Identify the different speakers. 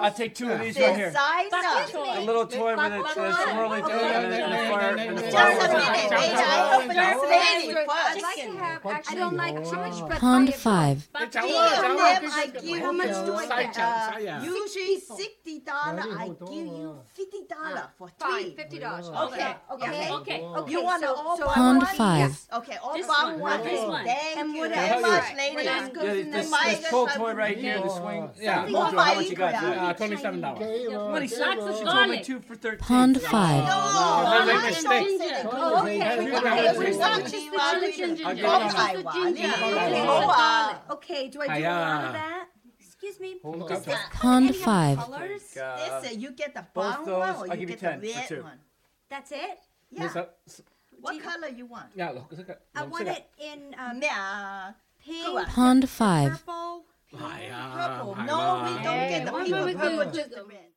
Speaker 1: I'll take 2 of these right here.
Speaker 2: Designer.
Speaker 1: A little toy with a swirly and a fire. And a
Speaker 2: Just
Speaker 1: fire
Speaker 2: a
Speaker 1: with
Speaker 2: minute, wait, I open this lady
Speaker 3: I'd like
Speaker 2: first.
Speaker 3: to have, I don't like too much, but
Speaker 4: Pond 5.
Speaker 2: Give them, I give
Speaker 3: How much do I get?
Speaker 2: usually $60, I give you $50 for
Speaker 3: Fine,
Speaker 2: 3.
Speaker 3: $50.
Speaker 2: Okay, okay.
Speaker 5: Okay.
Speaker 2: You want the all
Speaker 4: Pond
Speaker 2: one?
Speaker 4: 5.
Speaker 2: Okay, all
Speaker 5: This
Speaker 2: bottom
Speaker 5: one,
Speaker 2: one.
Speaker 5: this one.
Speaker 2: Thank
Speaker 3: And
Speaker 2: you
Speaker 3: what
Speaker 2: very
Speaker 3: else?
Speaker 2: much,
Speaker 3: What
Speaker 2: ladies.
Speaker 3: else goes in
Speaker 1: This
Speaker 3: there?
Speaker 1: pull toy right here, the swing.
Speaker 6: Yeah.
Speaker 1: Hold on, how much you got?
Speaker 6: $27.
Speaker 1: Money,
Speaker 5: Lots of
Speaker 1: she told me
Speaker 5: garlic.
Speaker 1: 2 for 13.
Speaker 4: Pond 5.
Speaker 2: No,
Speaker 6: Make
Speaker 2: I
Speaker 6: mistake.
Speaker 2: don't say that.
Speaker 3: Oh, okay. Okay, do I do a lot of that? Excuse me. Does this
Speaker 4: Pond
Speaker 3: any have
Speaker 4: 5.
Speaker 3: colors?
Speaker 2: This you get the
Speaker 1: Both
Speaker 2: brown
Speaker 1: those,
Speaker 2: one or
Speaker 1: I'll
Speaker 2: you
Speaker 1: give you
Speaker 2: get the
Speaker 1: 10 for
Speaker 2: red
Speaker 1: 2.
Speaker 2: one?
Speaker 3: That's it?
Speaker 2: Yeah. What color you want?
Speaker 3: I want it in
Speaker 2: Yeah.
Speaker 3: pink,
Speaker 4: Pond 5.
Speaker 3: purple.
Speaker 2: Purple. No, we don't get the pink or purple, just the red.